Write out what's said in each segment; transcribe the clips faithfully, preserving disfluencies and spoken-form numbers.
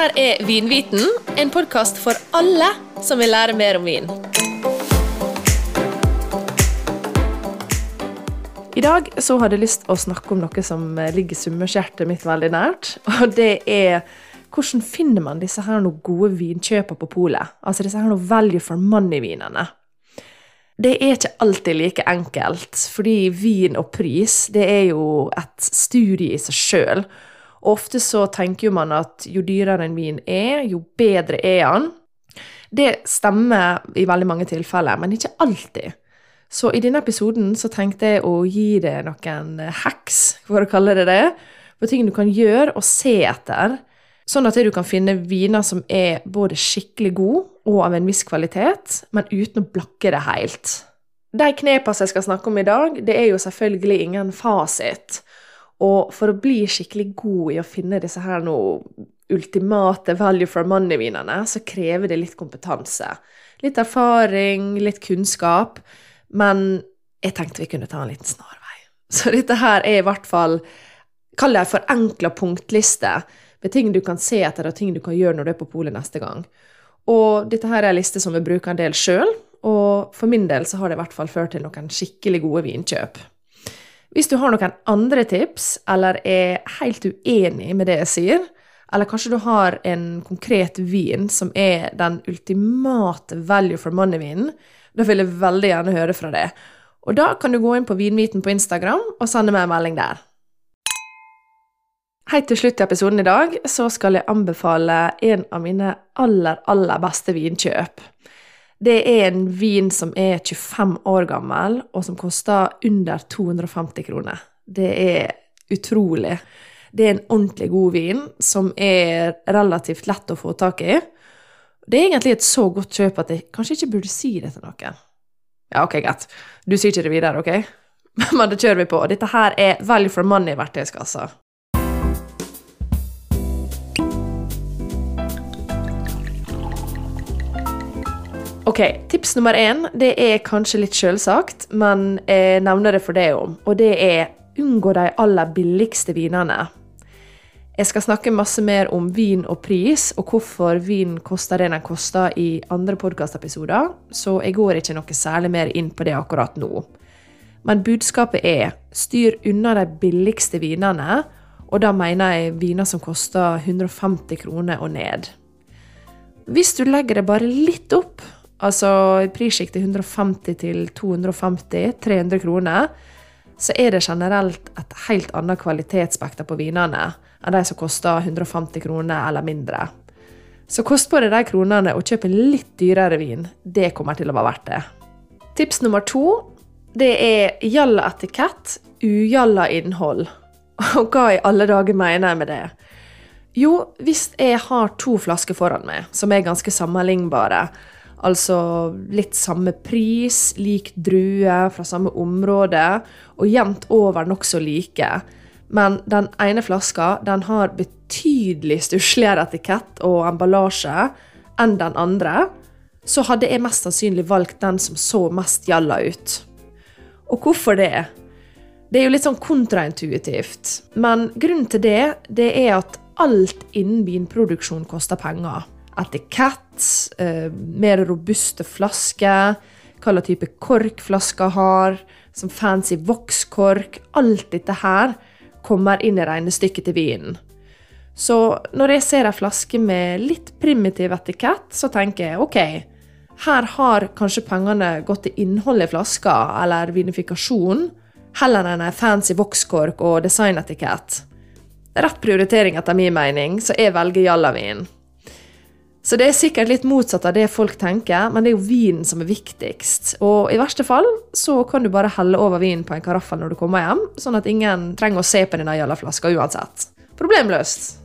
her er Vinviten, en podcast for alle som vil lære mer om vin. I dag så hadde jeg lyst å snakke om noe som ligger summershjertet mitt veldig nært, og det er hvordan finner man disse her noen gode vinkjøper på polet, altså disse her noen value for money-vinene. Det er ikke alltid like enkelt, fordi vin og pris, det er jo et studie i seg selv. Ofte så tenker man at jo dyrere en vin er, jo bedre er han. Det stemmer i veldig mange tilfeller, men ikke alltid. Så i denne episoden så tenkte jeg å gi deg noen hacks, for å kalle det det, for ting du kan gjøre og se etter, sånn at du kan finne viner som er både skikkelig god og av en viss kvalitet, men uten å blakke det helt. De knepene jeg skal snakke om i dag, det er jo selvfølgelig ingen fasit. Og for å bli skikkelig god i å finne disse her noe ultimate value for money-vinene, så krever det litt kompetanse. Litt erfaring, litt kunnskap, men jeg tenkte vi kunne ta en liten snarvei. Så dette her er i hvert fall, kall det en forenklet punktliste, med ting du kan se etter og ting du kan gjøre når du er på polet neste gang. Og dette her er en liste som jeg bruker en del selv, og for min del så har det i hvert fall ført til noen skikkelig gode vinkjøp. Hvis du har noen andre tips, eller er helt uenig med det jeg sier, eller kanskje du har en konkret vin som er den ultimate value for money-vinen, da vil jeg veldig gjerne høre fra det. Og da kan du gå inn på Vinviten på Instagram og sende meg en melding der. Helt til slutt i episoden i dag, så skal jeg anbefale en av mine aller, aller beste vinkjøp. Det er en vin som er tjuefem år gammel, og som koster under to hundre og femti kroner. Det er utrolig. Det er en ordentlig god vin, som er relativt lett å få tak i. Det er egentlig et så godt kjøp at jeg kanskje ikke burde si det til noen. Ja, ok, greit. Du sier ikke det videre, ok? Men det kjører vi på. Dette her er value for money verktøyskassa. Ok, tips nummer én, det er kanskje litt selvsagt, men jeg nevner det for deg om, og det er unngå de aller billigste vinene. Jeg skal snakke masse mer om vin og pris, og hvorfor vin koster det den koster i andre podcastepisoder, så jeg går ikke noe særlig mer inn på det akkurat nå. Men budskapet er, styr unna de billigste vinene, og da mener jeg viner som koster hundre og femti kroner og ned. Hvis du legger det bare litt opp, altså i prissjiktet hundre og femti til to hundre og femti, tre hundre kroner, så er det generelt et helt annet kvalitetsspekter på vinene enn de som koster hundre og femti kroner eller mindre. Så kost på det de kronene og kjøp en litt dyrere vin, det kommer til å være verdt det. Tips nummer to, det er jalla etikett, ujalla innhold. Og hva i alle dager mener jeg med det? Jo, hvis jeg har to flasker foran meg, som er ganske sammenlignbare, altså litt samme pris, lik drue fra samme område, og jevnt over nok så like. Men den ene flaska, den har betydelig stussligere etikett og emballasje enn den andre, så hadde jeg mest sannsynlig valgt den som så mest jalla ut. Og hvorfor det? Det er jo litt sånn kontraintuitivt, men grunnen til det, det er at alt innen vinproduksjon koster penger. Etikett, eh, mer robuste flasker, hva type kork flasker har, som fancy vokskork, alt dette her kommer inn i regnestykket til vinen. Så når jeg ser en flaske med litt primitiv etikett, så tenker jeg, ok, her har kanskje pengene gått til innhold i flaska, eller vinifikasjon, heller enn en fancy vokskork og designetikett. Rett prioritering etter min mening, så jeg velger jallavin. Så det er sikkert litt motsatt av det folk tenker, men det er jo vinen som er viktigst. Og i verste fall så kan du bare helle over vinen på en karaffel når du kommer hjem, sånn at ingen trenger å se på denne jalla flaska uansett. Problemløst!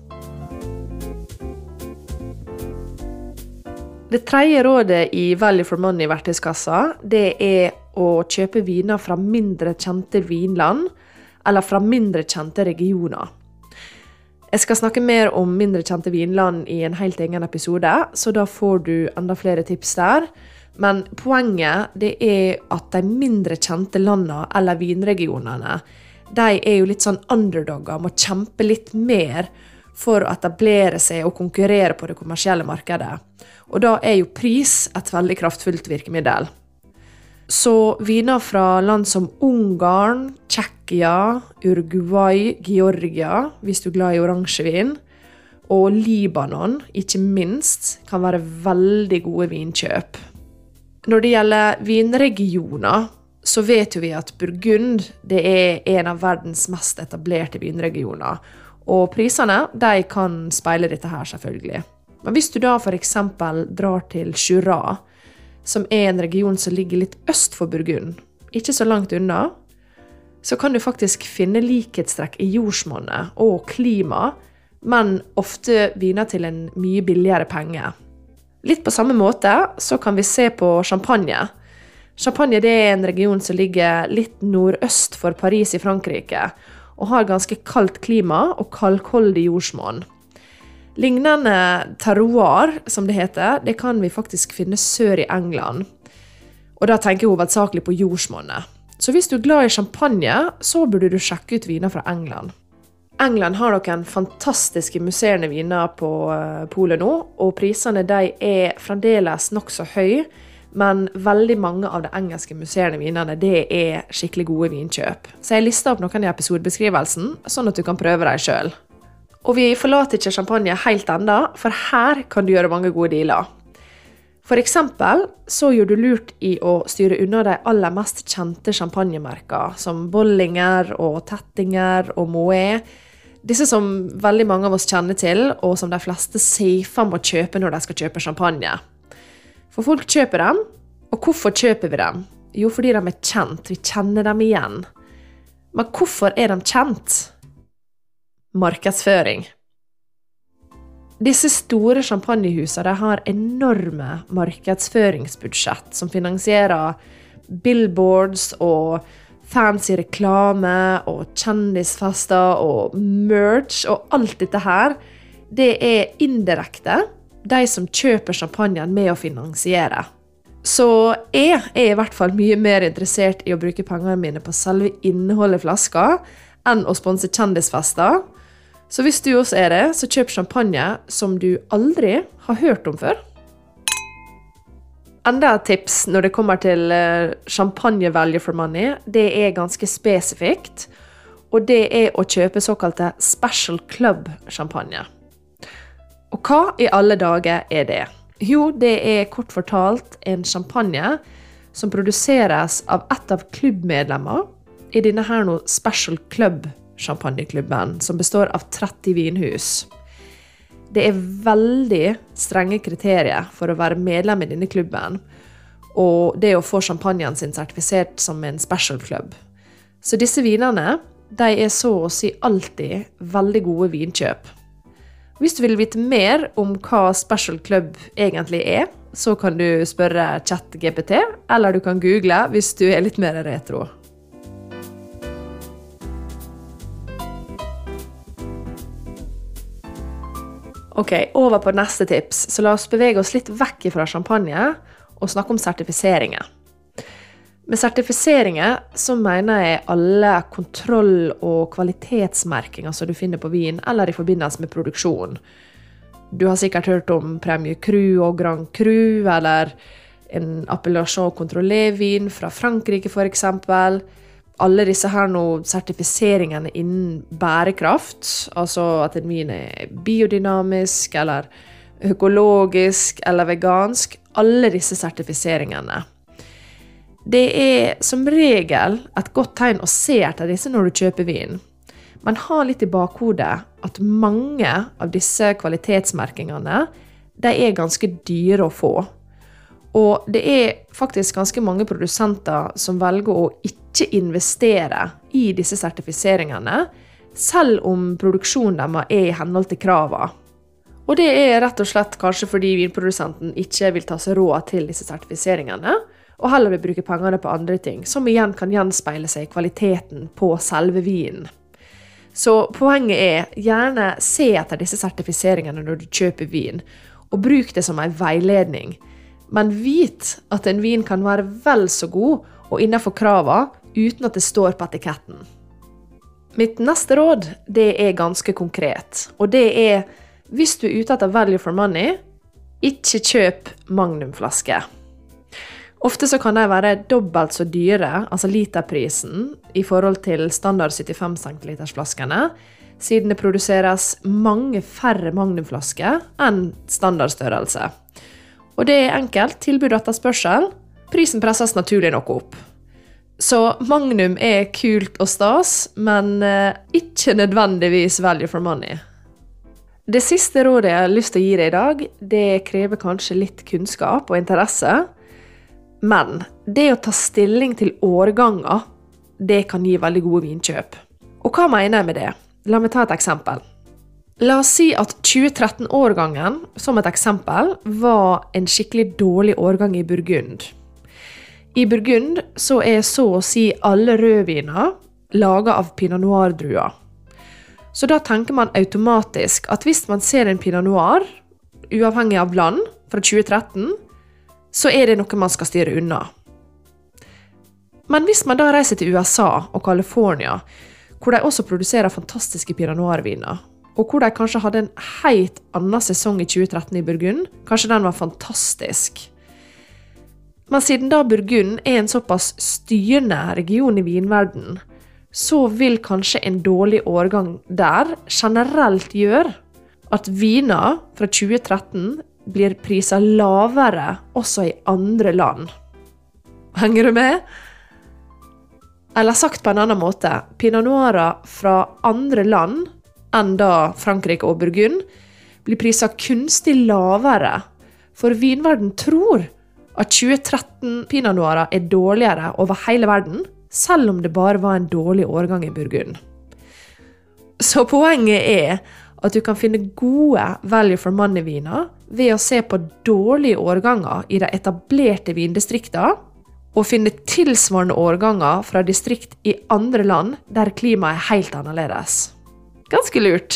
Det tredje rådet i Value for Money verktøyskassa, det er å kjøpe viner fra mindre kjente vinland, eller fra mindre kjente regioner. Jeg skal snakke mer om mindre kjente vinland i en helt egen episode, så da får du enda flere tips der. Men poenget det er at de mindre kjente landene eller vinregionene, de er jo litt sånn underdogger, må kjempe litt mer for å etablere seg og konkurrere på det kommersielle markedet. Og da er jo pris et veldig kraftfullt virkemiddel. Så viner fra land som Ungarn, Tsjekkia, Uruguay, Georgia, hvis du er glad i oransjevin, og Libanon, ikke minst, kan være veldig gode vinkjøp. Når det gjelder vinregioner, så vet jo vi at Burgund det er en av verdens mest etablerte vinregioner, og prisene de kan speile dette her selvfølgelig. Men hvis du da for eksempel drar til Jura, som er en region som ligger litt øst for Burgund, ikke så langt unna, så kan du faktisk finne likhetstrekk i jordsmonnet og klima, men ofte viner til en mye billigere penge. Litt på samme måte så kan vi se på Champagne. Champagne det er en region som ligger litt nordøst for Paris i Frankrike, og har ganske kaldt klima og kalkholdig jordsmonn. Lignende terroir, som det heter, det kan vi faktisk finne sør i England. Og da tenker jeg hovedsakelig på jordsmonnet. Så hvis du er glad i champagne, så burde du sjekke ut viner fra England. England har noen fantastiske musserende viner på polet nå, og prisene de er fremdeles nok så høy, men veldig mange av de engelske musserende vinene, det er skikkelig gode vinkjøp. Så jeg lister opp noen i episodebeskrivelsen, sånn at du kan prøve deg selv. Og vi forlater ikke champagne helt enda, for her kan du gjøre mange gode dealer. For eksempel så gjør du lurt i å styre unna de aller mest kjente champagnemerker, som Bollinger og Tettinger og Moët. Disse som veldig mange av oss kjenner til, og som de fleste safer må kjøpe når de skal kjøpe champagne. For folk kjøper dem, og hvorfor kjøper vi dem? Jo, fordi de er kjent, vi kjenner dem igjen. Men hvorfor er de kjent? Markedsføring. Disse store champagnehusene har enorme markedsføringsbudsjett som finansierer billboards og fancy reklame og kjendisfester og merch og alt dette her. Det er indirekte de som kjøper champagnen med å finansiere. Så jeg er i hvert fall mye mer interessert i å bruke pengene mine på selve innholdet i flaska enn å sponse kjendisfester. Så hvis du også er det, så kjøp champagne som du aldri har hørt om før. Enda et tips når det kommer til champagne value for money, det er ganske spesifikt, og det er å kjøpe såkalte special club champagne. Og hva i alle dager er det? Jo, det er kort fortalt en champagne som produseres av et av klubbmedlemmer i denne her nå special club champagneklubben, som består av tretti vinhus. Det er veldig strenge kriterier for å være medlem i denne klubben, og det å få champagnen sin sertifisert som en special club. Så disse vinene, de er så å si alltid veldig gode vinkjøp. Hvis du vil vite mer om hva special club egentlig er, så kan du spørre ChatGPT, eller du kan google hvis du er litt mer retro. Ok, over på neste tips, så la oss bevege oss litt vekk fra champagne og snakke om sertifiseringer. Med sertifiseringer så mener jeg alle kontroll- og kvalitetsmerkinger som du finner på vin, eller i forbindelse med produksjon. Du har sikkert hørt om Premier Cru og Grand Cru, eller en Appellation Contrôlée-vin fra Frankrike for eksempel. Alle disse her nå sertifiseringene innen bærekraft, altså at en vin er biodynamisk, eller økologisk, eller vegansk, alle disse sertifiseringene. Det er som regel et godt tegn å se etter disse når du kjøper vin. Men ha litt i bakhodet at mange av disse kvalitetsmerkingene, de er ganske dyre å få. Og det er faktisk ganske mange produsenter som velger å ikke investere i disse sertifiseringene, selv om produksjonen deres er i henhold til kravene. Og det er rett og slett kanskje fordi vinprodusenten ikke vil ta seg råd til disse sertifiseringene, og heller vil bruke pengene på andre ting, som igjen kan gjenspeile seg i kvaliteten på selve vinen. Så poenget er, gjerne se etter disse sertifiseringene når du kjøper vin, og bruk det som en veiledning. Men vit at en vin kan være vel så god og innenfor kravene uten at det står på etiketten. Mitt neste råd, det er ganske konkret. Og det er, hvis du er ute etter value for money, ikke kjøp magnumflasker. Ofte så kan de være dobbelt så dyre, altså literprisen, i forhold til standard syttifem centiliters flaskene, siden det produseres mange færre magnumflasker enn standardstørrelse. Og det er enkelt, tilbud etter spørsel, prisen presses naturlig nok opp. Så magnum er kult og stas, men eh, ikke nødvendigvis value for money. Det siste rådet jeg har lyst til å gi deg i dag, det krever kanskje litt kunnskap og interesse, men det å ta stilling til årganger, det kan gi veldig gode vinkjøp. Og hva mener jeg med det? La meg ta et eksempel. La oss si at tjue tretten-årgangen, som et eksempel, var en skikkelig dårlig årgang i Burgund. I Burgund så er så å si alle rødviner laget av Pinot Noir-druer. Så da tenker man automatisk at hvis man ser en Pinot Noir, uavhengig av land, fra tjue tretten, så er det noe man skal styre unna. Men hvis man da reiser til U S A og California, hvor de også produserer fantastiske Pinot Noir-viner, og hvor de kanskje hadde en helt annen sesong i tjue tretten i Burgund, kanskje den var fantastisk. Men siden da Burgund er en såpass styrende region i vinverden, så vil kanskje en dårlig årgang der generelt gjøre at viner fra tjue tretten blir priset lavere også i andre land. Henger du med? Eller sagt på en annen måte, Pinot Noirer fra andre land enn da Frankrike og Burgund blir priset kunstig lavere, for vinverden tror at tjue tretten Pinot Noirer er dårligere over hele verden, selv om det bare var en dårlig årgang i Burgund. Så poenget er at du kan finne gode value for money-viner ved å se på dårlige årganger i de etablerte vindistriktene, og finne tilsvarende årganger fra distrikt i andre land der klimaet er helt annerledes. Ganske lurt.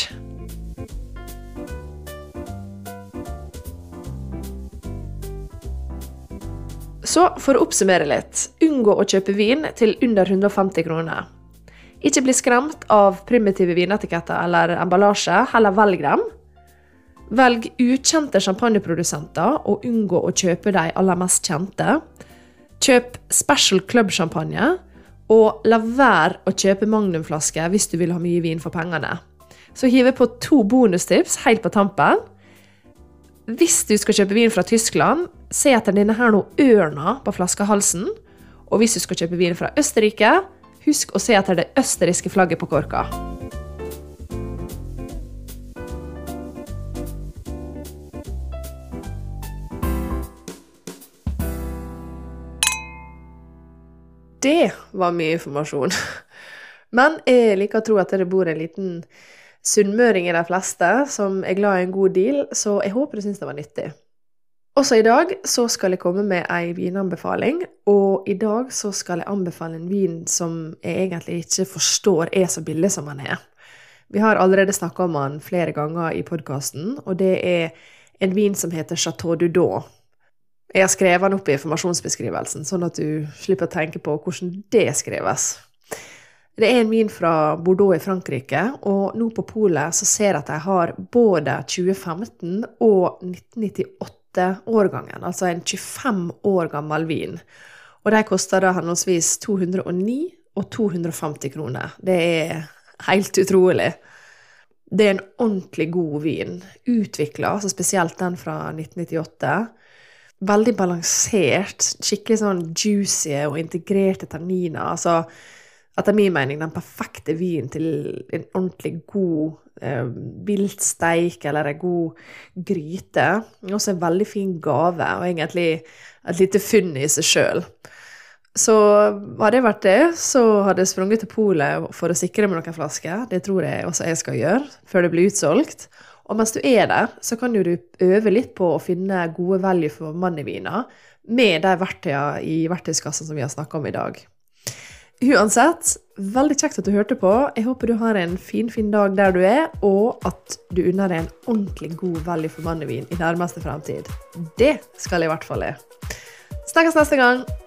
Så for å oppsummere litt, unngå å kjøpe vin til under hundre og femti kroner. Ikke bli skremt av primitive vinetiketter eller emballasje, heller velg dem. Velg ukjente champagneprodusenter og unngå å kjøpe de aller mest kjente. Kjøp Special Club champagne, og la være å kjøpe magnumflasker hvis du vil ha mye vin for pengene. Så hiver på to bonustips helt på tampen. Hvis du skal kjøpe vin fra Tyskland, se etter denne her noe ørna på flaskehalsen. Og hvis du skal kjøpe vin fra Østerrike, husk å se etter det østerrikske flagget på korka. Det var mye informasjon. Men jeg liker å tro at det bor en liten sunnmøring i de fleste som er glad i en god deal, så jeg håper du synes det var nyttig. Også i dag så skal jeg komme med en vinanbefaling, og i dag så skal jeg anbefale en vin som jeg egentlig ikke forstår er så billig som den er. Vi har allerede snakket om den flere ganger i podcasten, og det er en vin som heter Chateau Dudon. Jeg har skrevet den opp i informasjonsbeskrivelsen, sånn at du slipper å tenke på hvordan det skrives. Det er en vin fra Bordeaux i Frankrike, og nå på Polet så ser jeg at jeg har både tjue femten og nitten nittiåtte-årgangen, altså en tjuefem år gammel vin. Og de koster da henholdsvis to hundre og ni og to hundre og femti kroner. Det er helt utrolig. Det er en ordentlig god vin, utviklet, altså spesielt den fra nitten nittiåtte. Veldig balansert, skikkelig sånn juicy og integrerte tanniner. Altså, etter min mening, den perfekte vin til en ordentlig god eh, viltsteik eller en god gryte. Også en veldig fin gave, og egentlig et lite funn i seg selv. Så hadde det vært det, så hadde jeg sprunget til Polet for å sikre meg noen flasker. Det tror jeg også jeg skal gjøre, før det blir utsolgt. Og mens du er der, så kan du øve litt på å finne gode value for money-viner med de verktøyene i verktøyskassen som vi har snakket om i dag. Uansett, veldig kjekt at du hørte på. Jeg håper du har en fin, fin dag der du er, og at du unner deg en ordentlig god value for money-vin i nærmeste fremtid. Det skal jeg i hvert fall i. Snakkes neste gang!